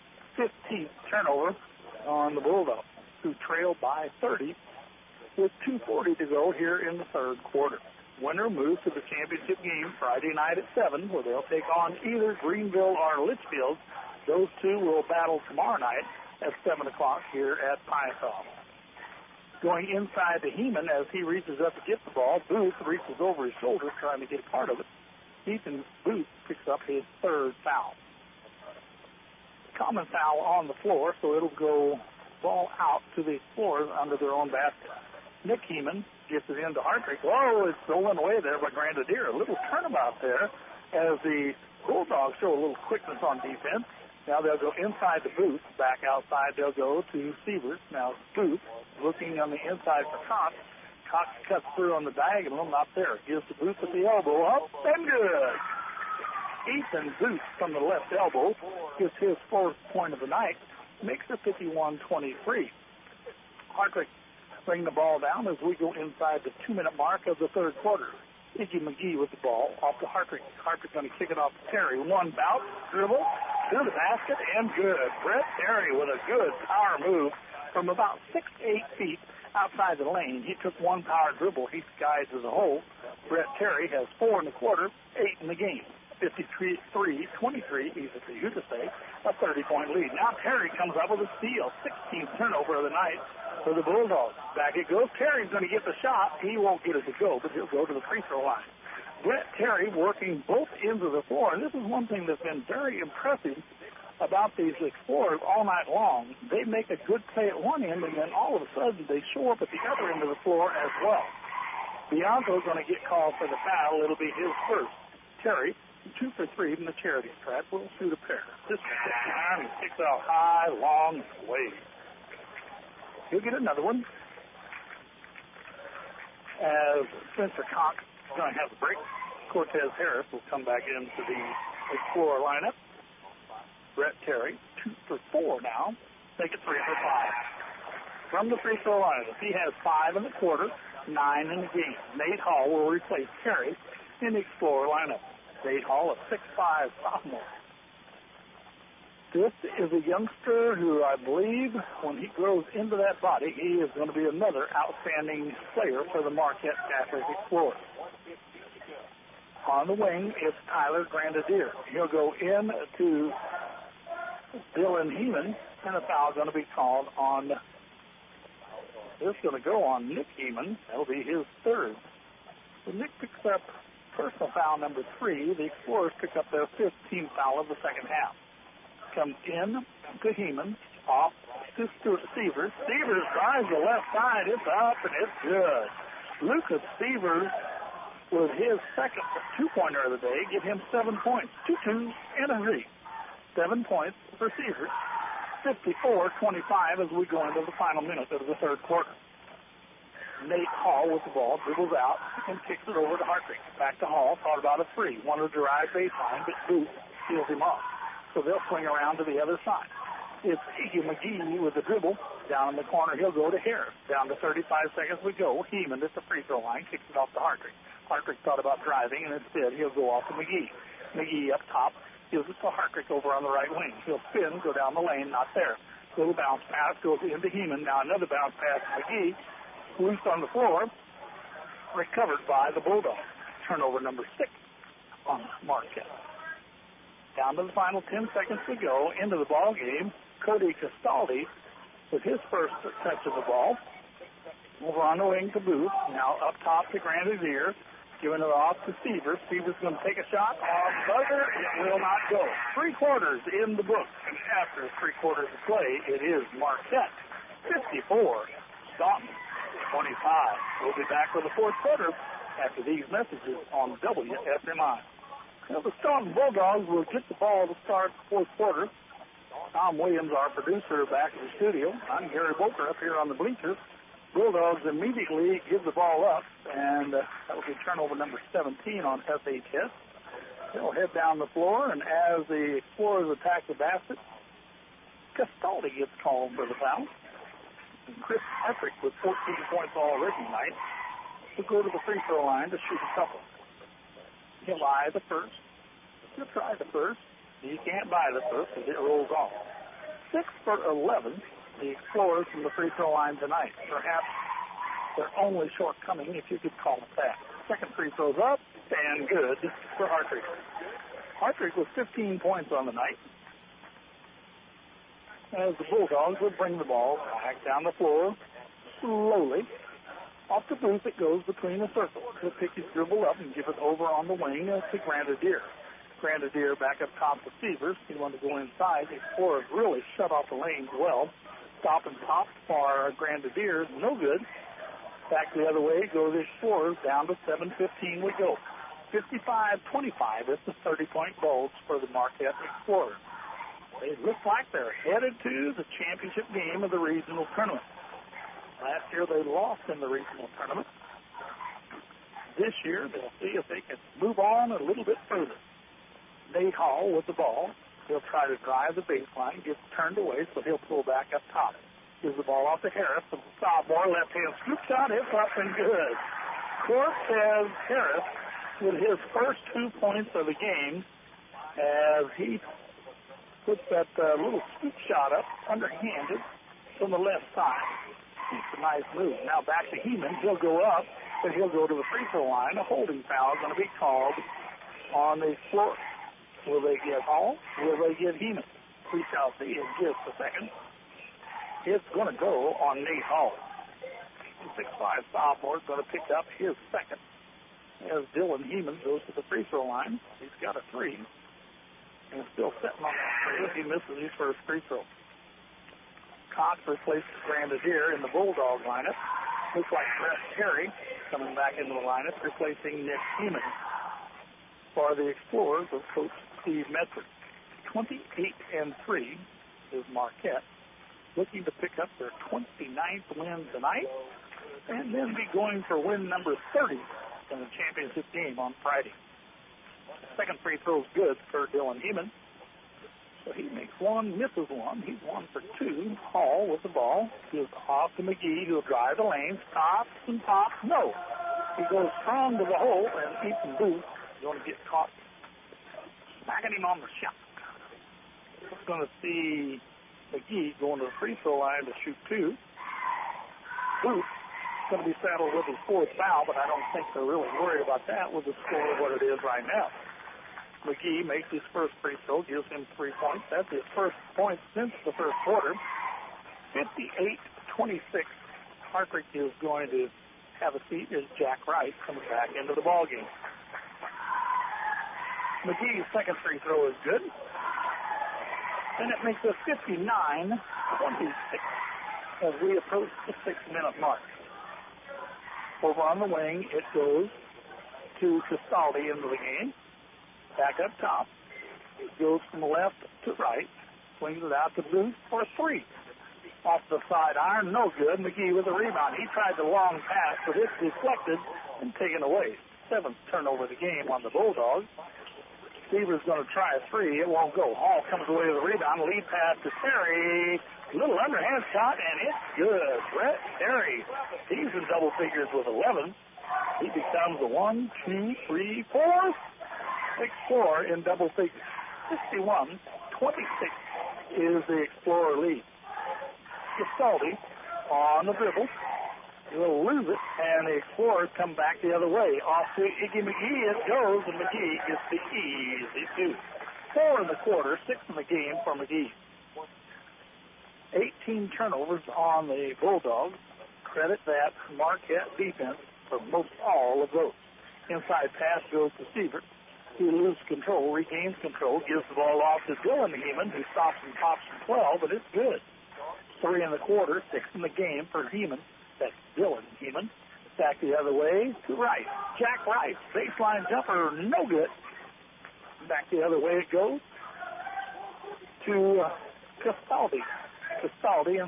15th turnover on the Bulldogs, who trail by 30 with 2:40 to go here in the third quarter. Winner moves to the championship game Friday night at 7, where they'll take on either Greenville or Litchfield. Those two will battle tomorrow night at 7 o'clock here at Piasaw. Going inside to Heeman as he reaches up to get the ball. Booth reaches over his shoulder trying to get part of it. Ethan Booth picks up his third foul. Common foul on the floor, so it'll go ball out to the Explorers under their own basket. Nick Heeman gets it into Hartrick. Whoa, it's stolen away there by Grenadier. A little turnabout there as the Bulldogs show a little quickness on defense. Now they'll go inside to Booth. Back outside they'll go to Severs. Now Booth looking on the inside for Cox. Cox cuts through on the diagonal, not there. Gives to Booth at the elbow. Up and good. Ethan Booth from the left elbow gets his fourth point of the night. Makes it 51-23. Hartrick bring the ball down as we go inside the 2-minute mark of the third quarter. Iggy McGee with the ball off to Hartrick. Hartrick going to kick it off to Terry. One bout, dribble, to the basket, and good. Brett Terry with a good power move from about 6 to 8 feet outside the lane. He took one power dribble. He skies as a whole. Brett Terry has 4 in the quarter, 8 in the game. 53-23, easy for you to say, a 30-point lead. Now Terry comes up with a steal, 16th turnover of the night for the Bulldogs. Back it goes. Terry's going to get the shot. He won't get it to go, but he'll go to the free throw line. Brett Terry working both ends of the floor, and this is one thing that's been very impressive about these Explorers all night long. They make a good play at one end, and then all of a sudden they show up at the other end of the floor as well. Bianco's going to get called for the foul. It'll be his first. Terry, 2 for 3 from the charity stripe, will shoot a pair. This time he kicks out high, long, way. He'll get another one. As Spencer Cox is going to have a break, Cortez Harris will come back into the Explorer lineup. Brett Terry, 2 for 4 now. Make it 3 for 5. From the free throw line, he has 5 in the quarter, 9 in the game. Nate Hall will replace Terry in the Explorer lineup. Nate Hall, a 6'5" sophomore. This is a youngster who I believe when he grows into that body, he is going to be another outstanding player for the Marquette Catholic Explorers. On the wing is Tyler Grenadier. He'll go in to Dylan Heeman, and a foul going to be called on, this is going to go on Nick Heeman. That'll be his third. So Nick picks up personal foul number 3. The Explorers pick up their 15th foul of the second half. Comes in to Heeman. Off to Stuart Severs. Severs drives the left side. It's up and it's good. Lucas Severs with his second two-pointer of the day give him 7 points. 2 twos and a 3. 7 points for Severs. 54-25 as we go into the final minute of the third quarter. Nate Hall with the ball, dribbles out and kicks it over to Hartrick. Back to Hall, thought about a 3. Wanted to drive baseline, but Booth steals him off. So they'll swing around to the other side. It's Iggy McGee with the dribble. Down in the corner, he'll go to Harris. Down to 35 seconds we go. Heeman at the free throw line, kicks it off to Hartrick. Hartrick thought about driving, and instead he'll go off to McGee. McGee up top, gives it to Hartrick over on the right wing. He'll spin, go down the lane, not there. Little bounce pass goes into Heeman. Now another bounce pass to McGee. Loose on the floor, recovered by the Bulldogs. Turnover number 6 on Marquette. Down to the final 10 seconds to go into the ball game. Cody Castaldi with his first touch of the ball. Over on the wing to Booth. Now up top to Grandier. Giving it off to Severs. Severs going to take a shot. Off buzzer. It will not go. 3 quarters in the book. And after 3 quarters of play, it is Marquette 54. Staunton 25. We'll be back for the fourth quarter after these messages on WSMI. Now the Staunton Bulldogs will get the ball to start the fourth quarter. Tom Williams, our producer, back in the studio. I'm Gary Boker up here on the bleachers. Bulldogs immediately give the ball up, and that will be turnover number 17 on SHS. They'll head down the floor, and as the Explorers attack the basket, Castaldi gets called for the foul. And Chris Hartrick with 14 points already tonight will go to the free throw line to shoot a couple. He'll eye the first. He'll try the first. He can't buy the first as it rolls off. 6 for 11. The Explorers from the free throw line tonight. Perhaps their only shortcoming, if you could call it that. Second free throw's up and good for Hartrick. Hartrick with 15 points on the night. As the Bulldogs will bring the ball back down the floor slowly. Off to Booth it goes between the circles. He'll pick his dribble up and give it over on the wing to Grandier. Grandier back up top to Severs. He wanted to go inside. The Explorers really shut off the lanes well. Stop and pop for Grandier. No good. Back the other way go the Explorers. Down to 7:15 we go. 55-25 is the 30-point Bulls for the Marquette Explorers. They look like they're headed to the championship game of the regional tournament. Last year they lost in the regional tournament. This year they'll see if they can move on a little bit further. Nate Hall with the ball. He'll try to drive the baseline, gets turned away, so he'll pull back up top. Gives the ball off to Harris. The sophomore left-hand scoop shot. It's up and good. Cortez Harris with his first 2 points of the game as he puts that little scoop shot up underhanded from the left side. It's a nice move. Now back to Heeman. He'll go up, but he'll go to the free throw line. A holding foul is going to be called on the floor. Will they get Hall? Will they get Heeman? We shall see in just a second. It's going to go on Nate Hall. The 6'5" sophomore is going to pick up his second as Dylan Heeman goes to the free throw line. He's got a 3 and still sitting on that 3 if he misses his first free throw. Cox replaces Grandier in the Bulldog lineup. Looks like Brett Terry coming back into the lineup, replacing Nick Heeman. For the Explorers of Coach Steve Metrick. 28-3 is Marquette, looking to pick up their 29th win tonight and then be going for win number 30 in the championship game on Friday. Second free throw is good for Dylan Heeman. So he makes 1, misses 1. He's 1 for 2. Hall with the ball. Gives off to McGee, who'll drive the lane. Stops and pops. No. He goes strong to the hole, and Ethan Booth is going to get caught smacking him on the shot. We're going to see McGee going to the free throw line to shoot 2. Booth is going to be saddled with his 4th foul, but I don't think they're really worried about that with the score of what it is right now. McGee makes his first free throw, gives him 3 points. That's his first point since the first quarter. 58-26. Hartrick is going to have a seat as Jack Rice comes back into the ballgame. McGee's second free throw is good. And it makes it 59-26 as we approach the 6-minute mark. Over on the wing, it goes to Castaldi into the game. Back up top. It goes from left to right. Swings it out to Booth for a three. Off the side iron, no good. McGee with a rebound. He tried the long pass, but it's deflected and taken away. 7th turnover of the game on the Bulldogs. Seaver's going to try a three. It won't go. Hall comes away with a rebound. Lead pass to Terry. Little underhand shot, and it's good. Brett Terry. He's in double figures with 11. He becomes a 1, 2, 3, 4, 6 scorer in double figures. 61-26 is the Explorer lead. Castaldi on the dribble. He'll lose it, and the Explorers come back the other way. Off to Iggy McGee it goes, and McGee gets the easy two. 4 in the quarter, 6 in the game for McGee. 18 turnovers on the Bulldogs. Credit that Marquette defense for most all of those. Inside pass goes to Seaver. He loses control, regains control, gives the ball off to Dylan Heeman, who stops and pops from 12, but it's good. 3 in the quarter, 6 in the game for Heeman. That's Dylan Heeman. Back the other way to Rice. Jack Rice, baseline jumper, no good. Back the other way it goes to Castaldi. Castaldi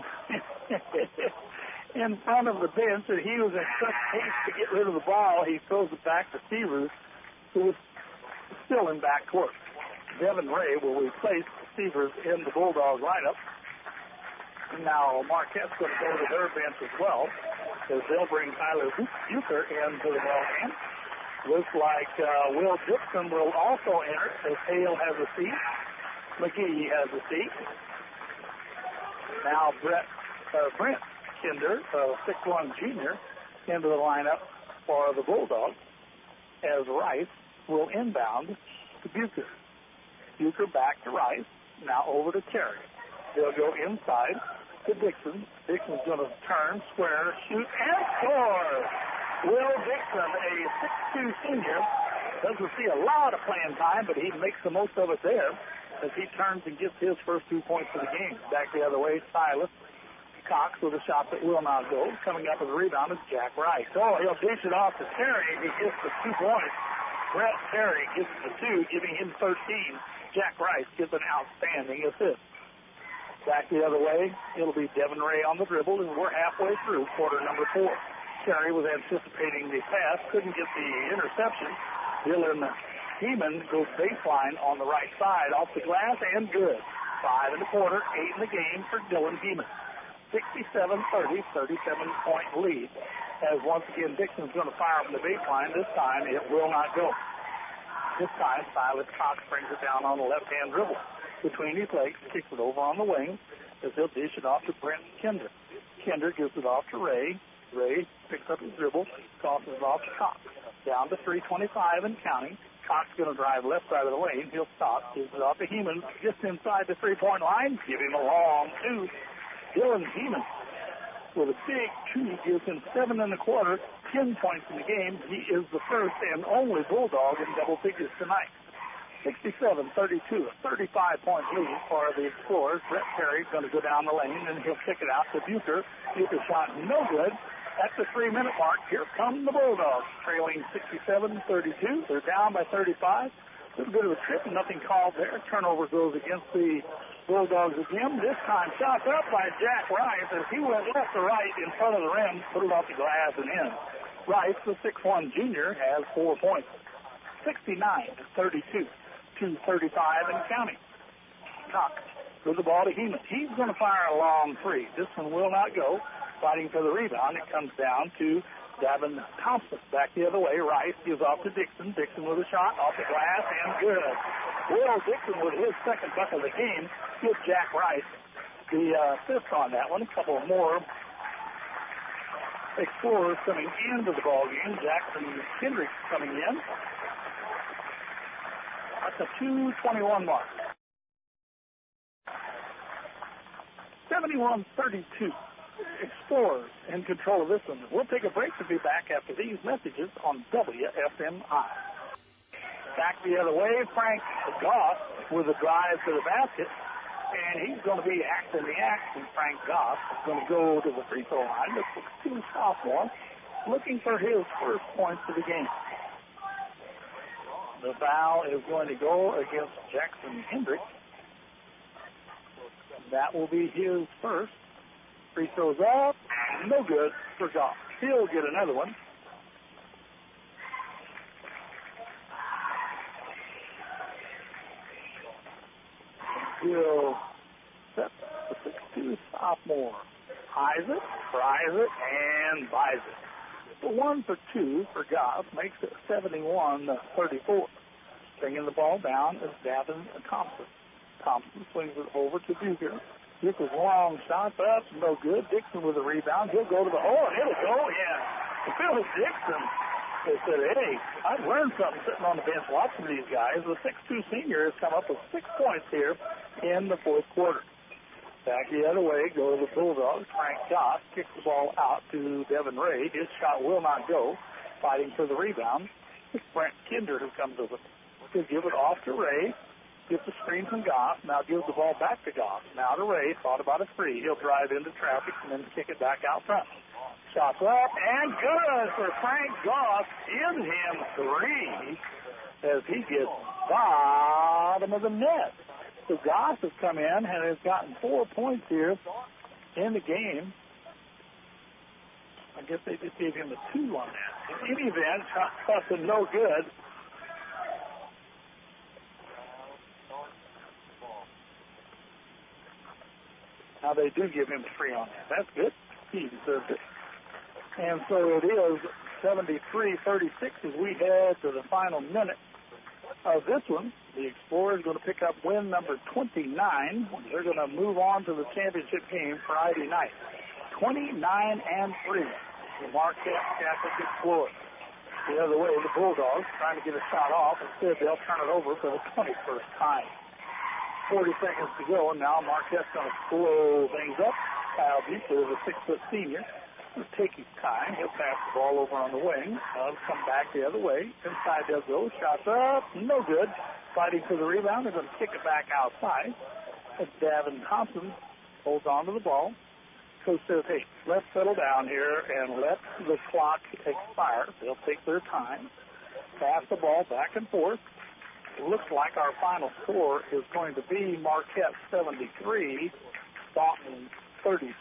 in front of the bench, and he was in such haste to get rid of the ball, he throws it back to Seavers, who was still in backcourt. Devin Ray will replace Seavers in the Bulldog lineup. Now Marquette's going to go to their bench as well, as they'll bring Tyler Bucher into the ballgame. Looks like Will Dixon will also enter, as Hale has a seat. McGee has a seat. Now Brent Kinder, 6'1" junior, into the lineup for the Bulldogs, as Rice will inbound to Bucher. Bucher back to Rice. Now over to Terry. They'll go inside to Dixon. Dixon's going to turn, square, shoot, and score. Will Dixon, a 6'2" senior, doesn't see a lot of playing time, but he makes the most of it there as he turns and gets his first 2 points of the game. Back the other way, Silas Cox with a shot that will not go. Coming up with a rebound is Jack Rice. Oh, he'll dish it off to Terry. He gets the 2 points. Brett Terry gets the 2, giving him 13. Jack Rice gets an outstanding assist. Back the other way, it'll be Devin Ray on the dribble, and we're halfway through quarter number 4. Terry was anticipating the pass, couldn't get the interception. Dylan Heeman goes baseline on the right side, off the glass, and good. 5 in the quarter, 8 in the game for Dylan Heeman. 67-30, 37-point lead. As once again, Dixon's going to fire from the baseline. This time, it will not go. This time, Silas Cox brings it down on the left-hand dribble. Between his legs, kicks it over on the wing, as he'll dish it off to Brent Kinder. Kinder gives it off to Ray. Ray picks up his dribble, tosses it off to Cox. Down to 3:25 and counting. Cox going to drive left side of the lane. He'll stop, gives it off to Heeman, just inside the 3-point line. Give him a long 2. Dylan Heeman with a big 2 gives him 7 in the quarter, 10 points in the game. He is the first and only Bulldog in double figures tonight. 67-32, a 35-point lead for the Explorers. Brett Terry's going to go down the lane, and he'll kick it out to Bucher. Bucher shot no good. At the 3-minute mark, here come the Bulldogs, trailing 67-32. They're down by 35. A little bit of a trip, nothing called there. Turnover goes against the Bulldogs again. This time shot up by Jack Rice as he went left to right in front of the rim, put it off the glass and in. Rice, the 6'1" junior, has 4 points. 69-32. 2:35 and counting. Cox with the ball to Heeman. He's going to fire a long 3. This one will not go. Fighting for the rebound. It comes down to Davin Thompson. Back the other way. Rice gives off to Dixon. Dixon with a shot off the glass and good. Will Dixon with his second bucket of the game gives Jack Rice the assist on that one. A couple more Explorers coming into the ball game. Jackson Kendricks coming in. That's a 2:21 mark. 71-32. Explorers in control of this one. We'll take a break to be back after these messages on WFMI. Back the other way, Frank Goss with a drive to the basket. And he's going to be acting the action. Frank Goss is going to go to the free throw line. The 6'2" sophomore looking for his first points of the game. The foul is going to go against Jackson Hendricks. That will be his first. Free throws up. No good for Goss. He'll get another one. He'll set the 6'2" sophomore. Eyes it, tries it, and buys it. The 1 for 2 for Goss makes it 71-34. Bringing the ball down is Davin Thompson. Thompson swings it over to Duker. Duker's long shot, that's no good. Dixon with a rebound. He'll go to the hole, and it'll go in. Phil Dixon, they said, hey, I've learned something sitting on the bench watching these guys. The 6'2" senior has come up with 6 points here in the fourth quarter. Back the other way, go to the Bulldogs. Frank Goss kicks the ball out to Devin Ray. His shot will not go. Fighting for the rebound. It's Brent Kinder who comes over. He'll give it off to Ray. Gets the screen from Goss. Now gives the ball back to Goss. Now to Ray. Thought about a three. He'll drive into traffic and then kick it back out front. Shots up and good for Frank Goss. Gives him three as he gets bottom of the net. So Goss has come in and has gotten 4 points here in the game. I guess they just gave him a 2 on that. In any event, shots are no good. Now they do give him a 3 on that. That's good. He deserves it. And so it is 73-36 as we head to the final minute of this one. The Explorers going to pick up win number 29. They're going to move on to the championship game Friday night. 29-3. The Marquette Catholic Explorers. The other way, the Bulldogs trying to get a shot off. Instead, they'll turn it over for the 21st time. 40 seconds to go, and now Marquette's going to slow things up. Kyle Buecher is a 6-foot senior. He'll take his time. He'll pass the ball over on the wing. He'll come back the other way. Inside they'll go. Shots up. No good. Fighting for the rebound. They're going to kick it back outside. As Davin Thompson holds on to the ball. Coach says, hey, let's settle down here and let the clock expire. They'll take their time. Pass the ball back and forth. It looks like our final score is going to be Marquette 73, Staunton 36.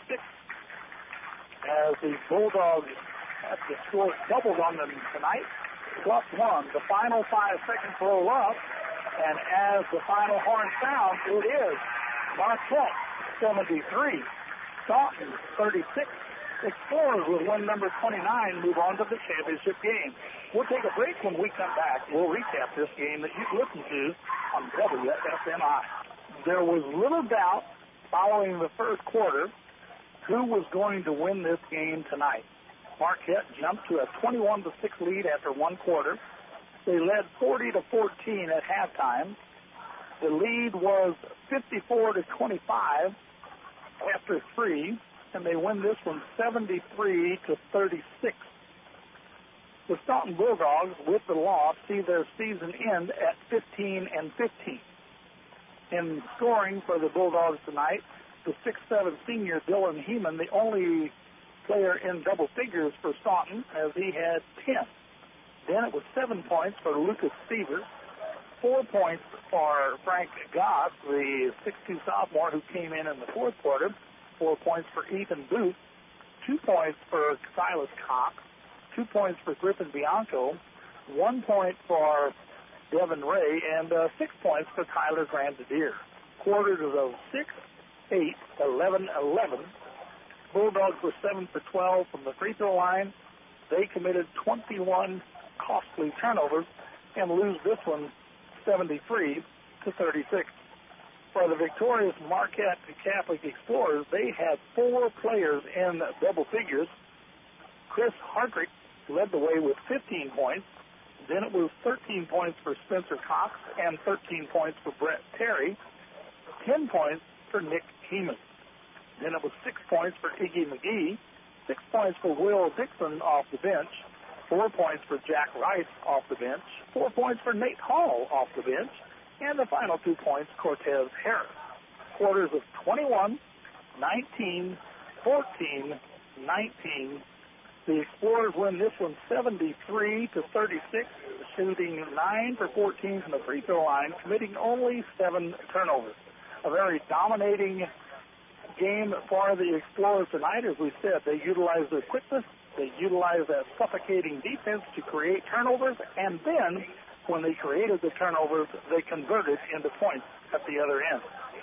As the Bulldogs have the score doubled on them tonight, +1. The final 5 seconds roll up, and as the final horn sounds, it is Marquette 73, Staunton 36. Explorers with win number 29 move on to the championship game. We'll take a break. When we come back, we'll recap this game that you've listened to on WFMI. There was little doubt following the first quarter who was going to win this game tonight. Marquette jumped to a 21-6 lead after one quarter. They led 40-14 at halftime. The lead was 54-25 after 3. And they win this one 73-36. The Staunton Bulldogs, with the loss, see their season end at 15-15. In scoring for the Bulldogs tonight, the 6'7" senior Dylan Heeman, the only player in double figures for Staunton, as he had 10. Then it was 7 points for Lucas Stevers, 4 points for Frank Goss, the 6'2" sophomore who came in the fourth quarter. 4 points for Ethan Booth, 2 points for Silas Cox, 2 points for Griffin Bianco, 1 point for Devin Ray, and 6 points for Tyler Grandier. Quarters of 6, 8, 11, 11. Bulldogs were 7 for 12 from the free throw line. They committed 21 costly turnovers and lose this one 73-36. For the victorious Marquette Catholic Explorers, they had 4 players in double figures. Chris Hardrick led the way with 15 points. Then it was 13 points for Spencer Cox and 13 points for Brett Terry, 10 points for Nick Heeman. Then it was 6 points for Iggy McGee, 6 points for Will Dixon off the bench, 4 points for Jack Rice off the bench, 4 points for Nate Hall off the bench, and the final 2 points, Cortez Harris. Quarters of 21, 19, 14, 19. The Explorers win this one 73-36, shooting 9 for 14 from the free throw line, committing only 7 turnovers. A very dominating game for the Explorers tonight. As we said, they utilized their quickness, they utilized that suffocating defense to create turnovers, and then when they created the turnovers, they converted into points at the other end.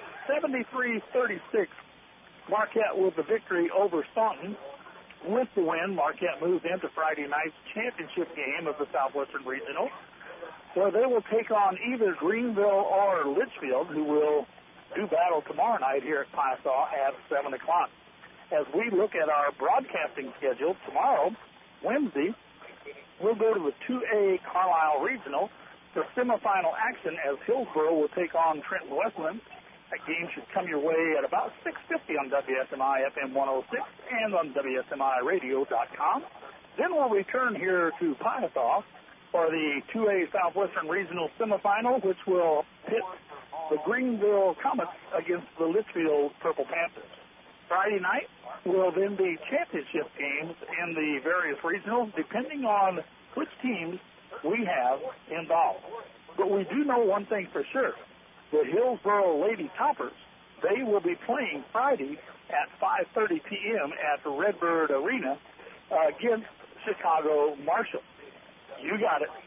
73-36, Marquette with the victory over Staunton. With the win, Marquette moves into Friday night's championship game of the Southwestern Regional, where they will take on either Greenville or Litchfield, who will do battle tomorrow night here at Piasaw at 7 o'clock. As we look at our broadcasting schedule, tomorrow, Wednesday, we'll go to the 2A Carlisle Regional for semifinal action as Hillsboro will take on Trenton Westland. That game should come your way at about 6:50 on WSMI FM 106 and on WSMIRadio.com. Then we'll return here to Piasaw for the 2A Southwestern Regional semifinal, which will pit the Greenville Comets against the Litchfield Purple Panthers. Friday night will then be championship games in the various regionals, depending on which teams we have involved. But we do know one thing for sure. The Hillsboro Lady Toppers, they will be playing Friday at 5:30 p.m. at the Redbird Arena against Chicago Marshall. You got it.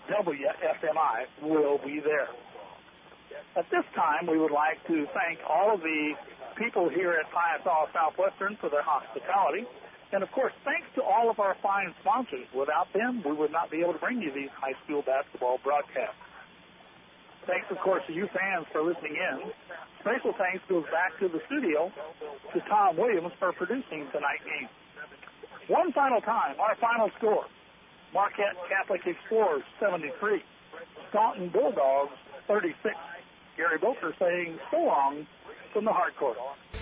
WSMI will be there. At this time, we would like to thank all of the people here at Piasaw Southwestern for their hospitality. And, of course, thanks to all of our fine sponsors. Without them, we would not be able to bring you these high school basketball broadcasts. Thanks, of course, to you fans for listening in. Special thanks goes back to the studio to Tom Williams for producing tonight's game. One final time, our final score. Marquette Catholic Explorers 73, Staunton Bulldogs 36. Gary Boker saying so long from the hard court.